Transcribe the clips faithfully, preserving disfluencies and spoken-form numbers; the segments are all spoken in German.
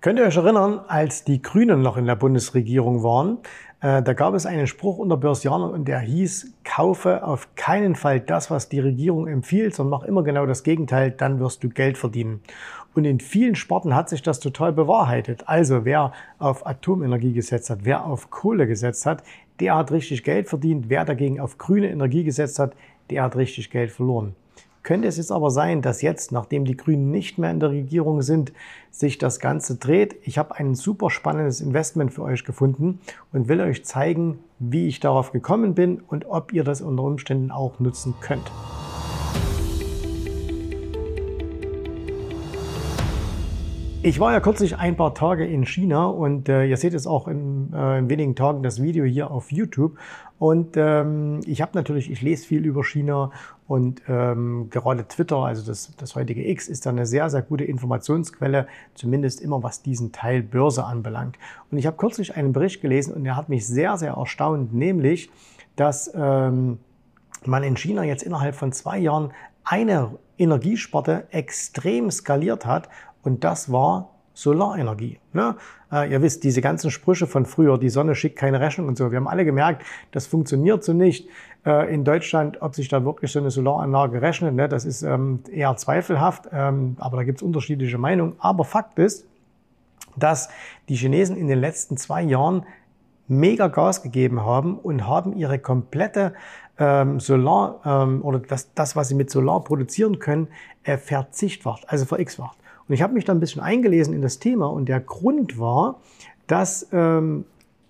Könnt ihr euch erinnern, als die Grünen noch in der Bundesregierung waren, äh, da gab es einen Spruch unter Börsianern und der hieß, kaufe auf keinen Fall das, was die Regierung empfiehlt, sondern mach immer genau das Gegenteil, dann wirst du Geld verdienen. Und in vielen Sparten hat sich das total bewahrheitet. Also wer auf Atomenergie gesetzt hat, wer auf Kohle gesetzt hat, der hat richtig Geld verdient. Wer dagegen auf grüne Energie gesetzt hat, der hat richtig Geld verloren. Könnte es jetzt aber sein, dass jetzt, nachdem die Grünen nicht mehr in der Regierung sind, sich das Ganze dreht? Ich habe ein super spannendes Investment für euch gefunden und will euch zeigen, wie ich darauf gekommen bin und ob ihr das unter Umständen auch nutzen könnt. Ich war ja kürzlich ein paar Tage in China und äh, ihr seht es auch in, äh, in wenigen Tagen das Video hier auf YouTube. Und ähm, ich habe natürlich, ich lese viel über China und ähm, gerade Twitter, also das, das heutige X, ist da eine sehr, sehr gute Informationsquelle, zumindest immer was diesen Teil Börse anbelangt. Und ich habe kürzlich einen Bericht gelesen und der hat mich sehr, sehr erstaunt, nämlich, dass ähm, man in China jetzt innerhalb von zwei Jahren eine Energiesparte extrem skaliert hat. Und das war Solarenergie. Ne? Äh, ihr wisst, diese ganzen Sprüche von früher, die Sonne schickt keine Rechnung und so. Wir haben alle gemerkt, das funktioniert so nicht äh, in Deutschland, ob sich da wirklich so eine Solaranlage rechnet. Ne? Das ist ähm, eher zweifelhaft, ähm, aber da gibt es unterschiedliche Meinungen. Aber Fakt ist, dass die Chinesen in den letzten zwei Jahren mega Gas gegeben haben und haben ihre komplette ähm, Solar ähm, oder das, das, was sie mit Solar produzieren können, äh, verzichtfacht, also ver-x-facht. Und ich habe mich da ein bisschen eingelesen in das Thema und der Grund war, dass ähm,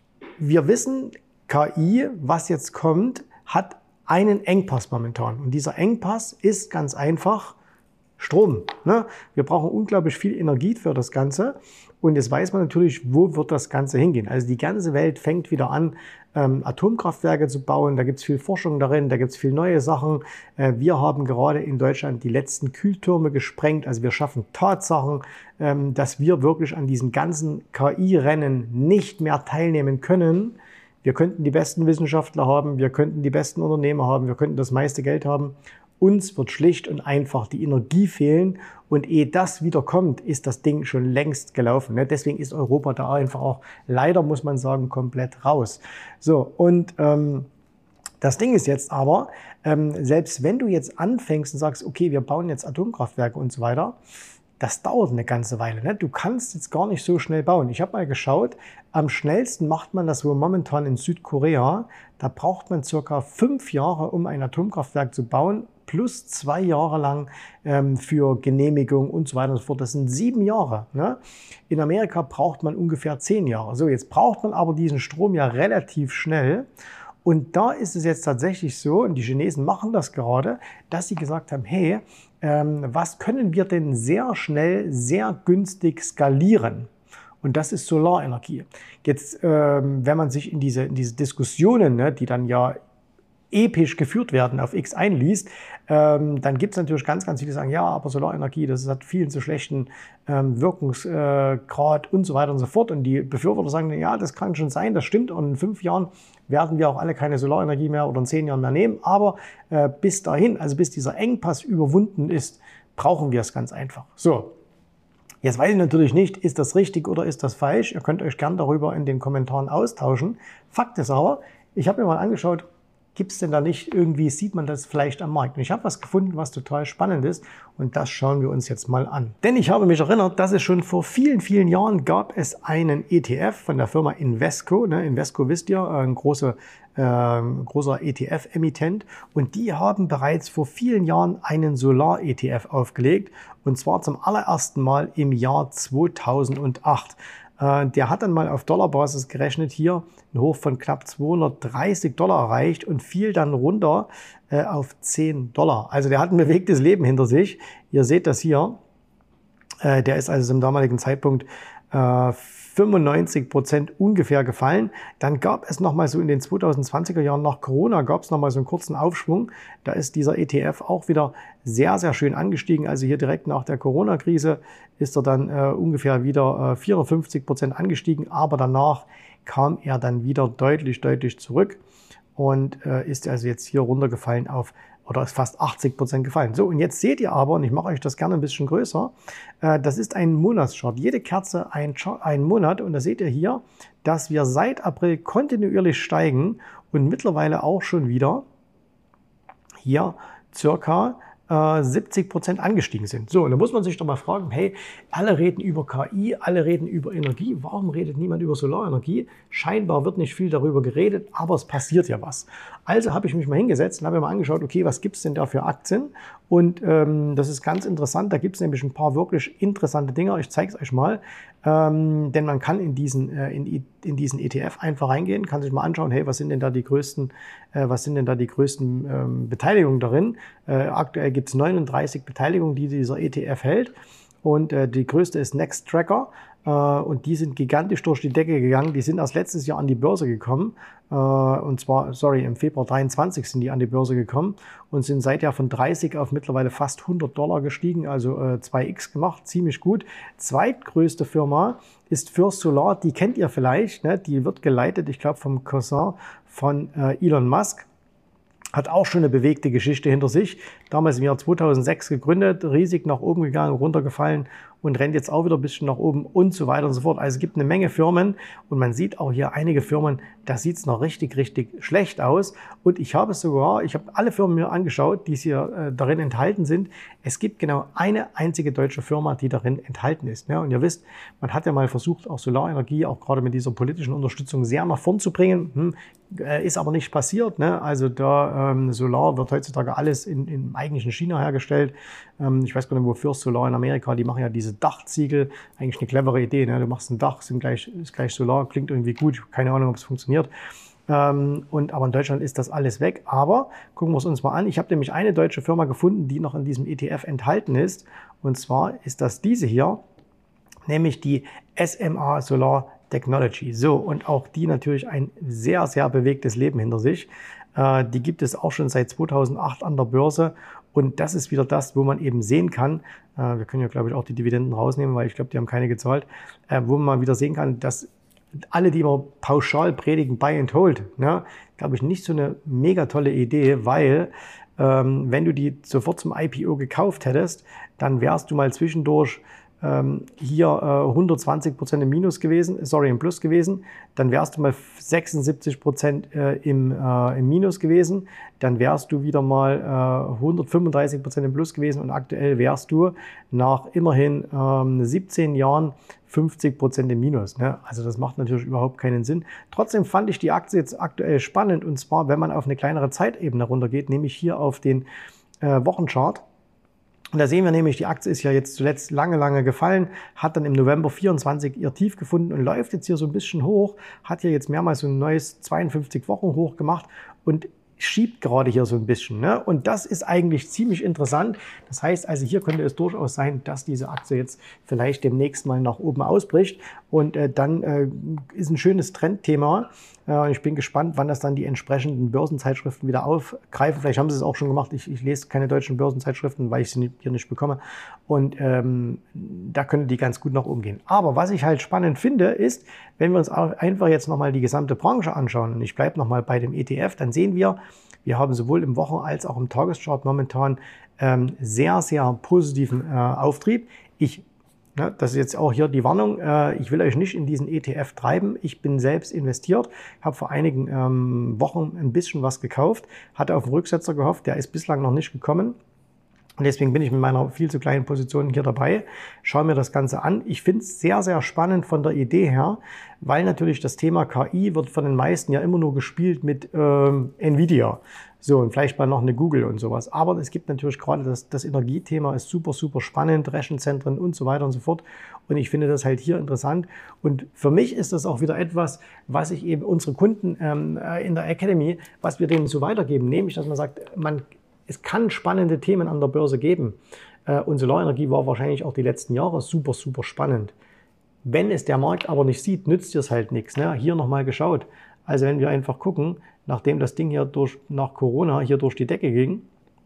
wir wissen, K I, was jetzt kommt, hat einen Engpass momentan. Und dieser Engpass ist ganz einfach Strom. Ne? Wir brauchen unglaublich viel Energie für das Ganze. Und jetzt weiß man natürlich, wo wird das Ganze hingehen. Also die ganze Welt fängt wieder an, ähm, Atomkraftwerke zu bauen. Da gibt es viel Forschung darin, da gibt es viel neue Sachen. Äh, wir haben gerade in Deutschland die letzten Kühltürme gesprengt. Also wir schaffen Tatsachen, ähm, dass wir wirklich an diesen ganzen K I-Rennen nicht mehr teilnehmen können. Wir könnten die besten Wissenschaftler haben, wir könnten die besten Unternehmer haben, wir könnten das meiste Geld haben. Uns wird schlicht und einfach die Energie fehlen und ehe das wieder kommt, ist das Ding schon längst gelaufen. Deswegen ist Europa da einfach auch, leider muss man sagen, komplett raus. So, und ähm, das Ding ist jetzt aber, ähm, selbst wenn du jetzt anfängst und sagst, okay, wir bauen jetzt Atomkraftwerke und so weiter, das dauert eine ganze Weile. Ne? Du kannst jetzt gar nicht so schnell bauen. Ich habe mal geschaut, am schnellsten macht man das wohl momentan in Südkorea. Da braucht man circa fünf Jahre, um ein Atomkraftwerk zu bauen, plus zwei Jahre lang ähm, für Genehmigung und so weiter und so fort. Das sind sieben Jahre. Ne? In Amerika braucht man ungefähr zehn Jahre. So, jetzt braucht man aber diesen Strom ja relativ schnell. Und da ist es jetzt tatsächlich so, und die Chinesen machen das gerade, dass sie gesagt haben, hey, ähm, was können wir denn sehr schnell, sehr günstig skalieren? Und das ist Solarenergie. Jetzt, ähm, wenn man sich in diese, in diese Diskussionen, ne, die dann ja episch geführt werden, auf X einliest, ähm, dann gibt es natürlich ganz, ganz viele, die sagen, ja, aber Solarenergie, das hat viel zu schlechten ähm, Wirkungsgrad und so weiter und so fort. Und die Befürworter sagen, ja, das kann schon sein, das stimmt. Und in fünf Jahren werden wir auch alle keine Solarenergie mehr oder in zehn Jahren mehr nehmen. Aber äh, bis dahin, also bis dieser Engpass überwunden ist, brauchen wir es ganz einfach. So. Jetzt weiß ich natürlich nicht, ist das richtig oder ist das falsch? Ihr könnt euch gern darüber in den Kommentaren austauschen. Fakt ist aber, ich habe mir mal angeschaut, gibt es denn da nicht irgendwie, sieht man das vielleicht am Markt? Und ich habe was gefunden, was total spannend ist und das schauen wir uns jetzt mal an. Denn ich habe mich erinnert, dass es schon vor vielen, vielen Jahren gab es einen E T F von der Firma Invesco. Ne? Invesco wisst ihr, ein großer, äh, großer E T F-Emittent und die haben bereits vor vielen Jahren einen Solar-E T F aufgelegt und zwar zum allerersten Mal im Jahr zweitausendacht. Der hat dann mal auf Dollarbasis gerechnet hier einen Hoch von knapp zweihundertdreißig Dollar erreicht und fiel dann runter äh, auf zehn Dollar. Also der hat ein bewegtes Leben hinter sich. Ihr seht das hier. Äh, der ist also zum damaligen Zeitpunkt äh, fünfundneunzig Prozent ungefähr gefallen. Dann gab es nochmal so in den zweitausendzwanziger Jahren nach Corona gab es nochmal so einen kurzen Aufschwung. Da ist dieser E T F auch wieder sehr, sehr schön angestiegen. Also hier direkt nach der Corona-Krise ist er dann äh, ungefähr wieder äh, vierundfünfzig Prozent angestiegen. Aber danach kam er dann wieder deutlich, deutlich zurück und äh, ist also jetzt hier runtergefallen auf oder ist fast achtzig Prozent gefallen. So, und jetzt seht ihr aber, und ich mache euch das gerne ein bisschen größer, äh, das ist ein Monatschart. Jede Kerze ein, Chart, ein Monat, und da seht ihr hier, dass wir seit April kontinuierlich steigen und mittlerweile auch schon wieder hier circa äh, siebzig Prozent angestiegen sind. So, und da muss man sich doch mal fragen, hey, alle reden über K I, alle reden über Energie, warum redet niemand über Solarenergie? Scheinbar wird nicht viel darüber geredet, aber es passiert ja was. Also habe ich mich mal hingesetzt und habe mir mal angeschaut, okay, was gibt es denn da für Aktien? Und ähm, das ist ganz interessant, da gibt es nämlich ein paar wirklich interessante Dinge, ich zeige es euch mal. Ähm, denn man kann in diesen, äh, in, in diesen E T F einfach reingehen, kann sich mal anschauen, hey, was sind denn da die größten, äh, was sind denn da die größten ähm, Beteiligungen darin? Äh, aktuell gibt es neununddreißig Beteiligungen, die dieser E T F hält. Und äh, die größte ist Nextracker. Äh, und die sind gigantisch durch die Decke gegangen. Die sind erst letztes Jahr an die Börse gekommen. Äh, und zwar, sorry, im Februar dreiundzwanzig sind die an die Börse gekommen und sind seither von dreißig auf mittlerweile fast hundert Dollar gestiegen, also äh, zwei X gemacht, ziemlich gut. Zweitgrößte Firma ist First Solar, die kennt ihr vielleicht, ne? Die wird geleitet, ich glaube, vom Cousin von äh, Elon Musk. Hat auch schon eine bewegte Geschichte hinter sich. Damals im Jahr zweitausendsechs gegründet, riesig nach oben gegangen, runtergefallen und rennt jetzt auch wieder ein bisschen nach oben und so weiter und so fort. Also es gibt eine Menge Firmen und man sieht auch hier einige Firmen, da sieht es noch richtig, richtig schlecht aus. Und ich habe es sogar, ich habe alle Firmen mir angeschaut, die hier äh, darin enthalten sind. Es gibt genau eine einzige deutsche Firma, die darin enthalten ist. Ja, und ihr wisst, man hat ja mal versucht, auch Solarenergie, auch gerade mit dieser politischen Unterstützung sehr nach vorn zu bringen. Hm, äh, ist aber nicht passiert. Ne? Also da ähm, Solar wird heutzutage alles in, in eigentlich in China hergestellt. Ähm, ich weiß gar nicht, wo First Solar in Amerika, die machen ja diese Dachziegel. Eigentlich eine clevere Idee. Ne? Du machst ein Dach, sind gleich, ist gleich Solar, klingt irgendwie gut. Keine Ahnung, ob es funktioniert. Ähm, und, aber in Deutschland ist das alles weg. Aber gucken wir es uns mal an. Ich habe nämlich eine deutsche Firma gefunden, die noch in diesem E T F enthalten ist. Und zwar ist das diese hier, nämlich die S M A Solar Technology. So, und auch die natürlich ein sehr, sehr bewegtes Leben hinter sich. Äh, die gibt es auch schon seit zweitausendacht an der Börse. Und das ist wieder das, wo man eben sehen kann, äh, wir können ja, glaube ich, auch die Dividenden rausnehmen, weil ich glaube, die haben keine gezahlt, äh, wo man mal wieder sehen kann, dass alle, die immer pauschal predigen, Buy and Hold, ne, glaube ich, nicht so eine mega tolle Idee, weil ähm, wenn du die sofort zum I P O gekauft hättest, dann wärst du mal zwischendurch ähm, hier äh, hundertzwanzig Prozent im Minus gewesen, sorry, im Plus gewesen, dann wärst du mal sechsundsiebzig Prozent äh, im, äh, im Minus gewesen, dann wärst du wieder mal äh, hundertfünfunddreißig Prozent im Plus gewesen und aktuell wärst du nach immerhin ähm, siebzehn Jahren fünfzig Prozent im Minus. Ne? Also das macht natürlich überhaupt keinen Sinn. Trotzdem fand ich die Aktie jetzt aktuell spannend und zwar, wenn man auf eine kleinere Zeitebene runtergeht, nämlich hier auf den äh, Wochenchart. Und da sehen wir nämlich, die Aktie ist ja jetzt zuletzt lange, lange gefallen, hat dann im November vierundzwanzig ihr Tief gefunden und läuft jetzt hier so ein bisschen hoch, hat hier jetzt mehrmals so ein neues zweiundfünfzig Wochen hoch gemacht und schiebt gerade hier so ein bisschen. Ne? Und das ist eigentlich ziemlich interessant. Das heißt also, hier könnte es durchaus sein, dass diese Aktie jetzt vielleicht demnächst mal nach oben ausbricht. Und äh, dann äh, ist ein schönes Trendthema. Äh, ich bin gespannt, wann das dann die entsprechenden Börsenzeitschriften wieder aufgreifen. Vielleicht haben sie es auch schon gemacht. Ich, ich lese keine deutschen Börsenzeitschriften, weil ich sie hier nicht bekomme. Und ähm, da könnte die ganz gut nach oben gehen. Aber was ich halt spannend finde, ist, wenn wir uns auch einfach jetzt nochmal die gesamte Branche anschauen, und ich bleibe nochmal bei dem E T F, dann sehen wir, wir haben sowohl im Wochen- als auch im Tageschart momentan ähm, sehr, sehr positiven äh, Auftrieb. Ich, ne, das ist jetzt auch hier die Warnung, äh, ich will euch nicht in diesen E T F treiben. Ich bin selbst investiert, habe vor einigen ähm, Wochen ein bisschen was gekauft, hatte auf den Rücksetzer gehofft, der ist bislang noch nicht gekommen. Und deswegen bin ich mit meiner viel zu kleinen Position hier dabei, schaue mir das Ganze an. Ich finde es sehr, sehr spannend von der Idee her, weil natürlich das Thema K I wird von den meisten ja immer nur gespielt mit ähm, Nvidia. So, und vielleicht mal noch eine Google und sowas. Aber es gibt natürlich gerade das, das Energiethema ist super, super spannend, Rechenzentren und so weiter und so fort. Und ich finde das halt hier interessant. Und für mich ist das auch wieder etwas, was ich eben unsere Kunden ähm, in der Academy, was wir denen so weitergeben, nämlich, dass man sagt, man es kann spannende Themen an der Börse geben. Und Solarenergie war wahrscheinlich auch die letzten Jahre super, super spannend. Wenn es der Markt aber nicht sieht, nützt es halt nichts. Ne? Hier nochmal geschaut. Also wenn wir einfach gucken, nachdem das Ding hier durch, nach Corona hier durch die Decke ging,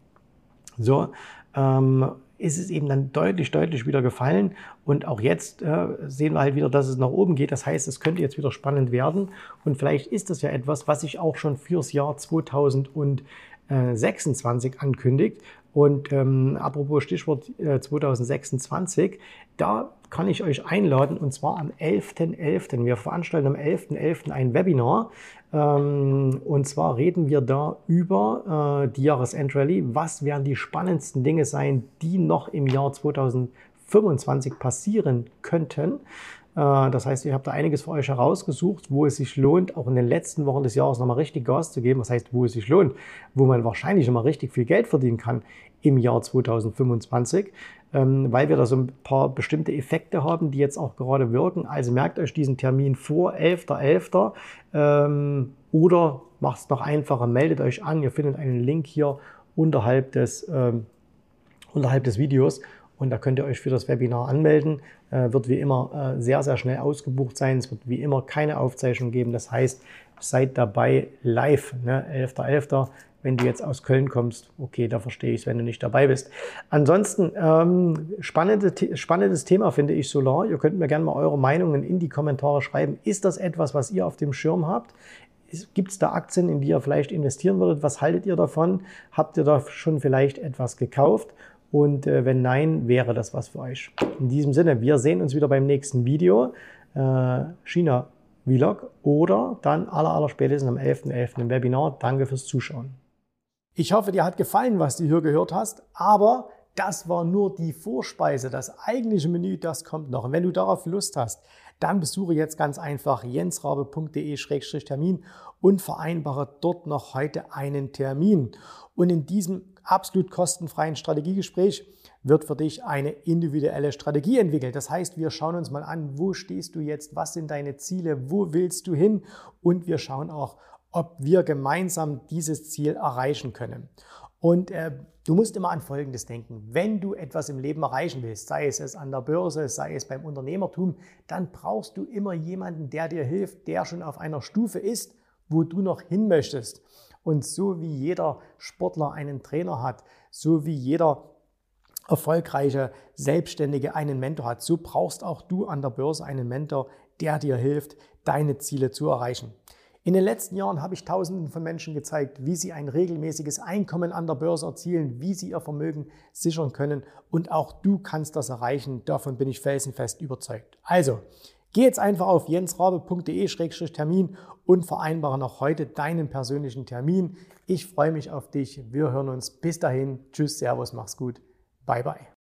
so, ähm, ist es eben dann deutlich, deutlich wieder gefallen. Und auch jetzt äh, sehen wir halt wieder, dass es nach oben geht. Das heißt, es könnte jetzt wieder spannend werden. Und vielleicht ist das ja etwas, was ich auch schon fürs Jahr zweitausend zweitausendsechsundzwanzig ankündigt. Und ähm, apropos Stichwort äh, zweitausendsechsundzwanzig, da kann ich euch einladen, und zwar am elften elften Wir veranstalten am elften elften ein Webinar. Ähm, und zwar reden wir da über äh, die Jahresendrallye. Was werden die spannendsten Dinge sein, die noch im Jahr zweitausendfünfundzwanzig passieren könnten? Das heißt, ich habe da einiges für euch herausgesucht, wo es sich lohnt, auch in den letzten Wochen des Jahres nochmal richtig Gas zu geben. Was heißt, wo es sich lohnt? Wo man wahrscheinlich nochmal richtig viel Geld verdienen kann im Jahr zweitausendfünfundzwanzig, weil wir da so ein paar bestimmte Effekte haben, die jetzt auch gerade wirken. Also merkt euch diesen Termin vor, elften elften oder macht es noch einfacher, meldet euch an. Ihr findet einen Link hier unterhalb des, ähm, unterhalb des Videos. Und da könnt ihr euch für das Webinar anmelden. Äh, wird wie immer äh, sehr, sehr schnell ausgebucht sein. Es wird wie immer keine Aufzeichnung geben. Das heißt, seid dabei live, ne? elften elften Wenn du jetzt aus Köln kommst, okay, da verstehe ich es, wenn du nicht dabei bist. Ansonsten, ähm, spannende, spannendes Thema finde ich Solar. Ihr könnt mir gerne mal eure Meinungen in die Kommentare schreiben. Ist das etwas, was ihr auf dem Schirm habt? Gibt es da Aktien, in die ihr vielleicht investieren würdet? Was haltet ihr davon? Habt ihr da schon vielleicht etwas gekauft? Und äh, wenn nein, wäre das was für euch. In diesem Sinne, wir sehen uns wieder beim nächsten Video, äh, China-Vlog oder dann aller, aller spätestens am elften elften im Webinar. Danke fürs Zuschauen. Ich hoffe, dir hat gefallen, was du hier gehört hast, aber das war nur die Vorspeise. Das eigentliche Menü, das kommt noch. Und wenn du darauf Lust hast, dann besuche jetzt ganz einfach jensrabe punkt de Schrägstrich Termin und vereinbare dort noch heute einen Termin. Und in diesem absolut kostenfreien Strategiegespräch wird für dich eine individuelle Strategie entwickelt. Das heißt, wir schauen uns mal an, wo stehst du jetzt, was sind deine Ziele, wo willst du hin, und wir schauen auch, ob wir gemeinsam dieses Ziel erreichen können. Und äh, du musst immer an Folgendes denken: Wenn du etwas im Leben erreichen willst, sei es, es an der Börse, sei es beim Unternehmertum, dann brauchst du immer jemanden, der dir hilft, der schon auf einer Stufe ist, wo du noch hin möchtest. Und so wie jeder Sportler einen Trainer hat, so wie jeder erfolgreiche Selbstständige einen Mentor hat, so brauchst auch du an der Börse einen Mentor, der dir hilft, deine Ziele zu erreichen. In den letzten Jahren habe ich Tausenden von Menschen gezeigt, wie sie ein regelmäßiges Einkommen an der Börse erzielen, wie sie ihr Vermögen sichern können, und auch du kannst das erreichen. Davon bin ich felsenfest überzeugt. Also, geh jetzt einfach auf jensrabe punkt de Schrägstrich Termin und vereinbare noch heute deinen persönlichen Termin. Ich freue mich auf dich. Wir hören uns. Bis dahin. Tschüss, Servus, mach's gut. Bye, bye.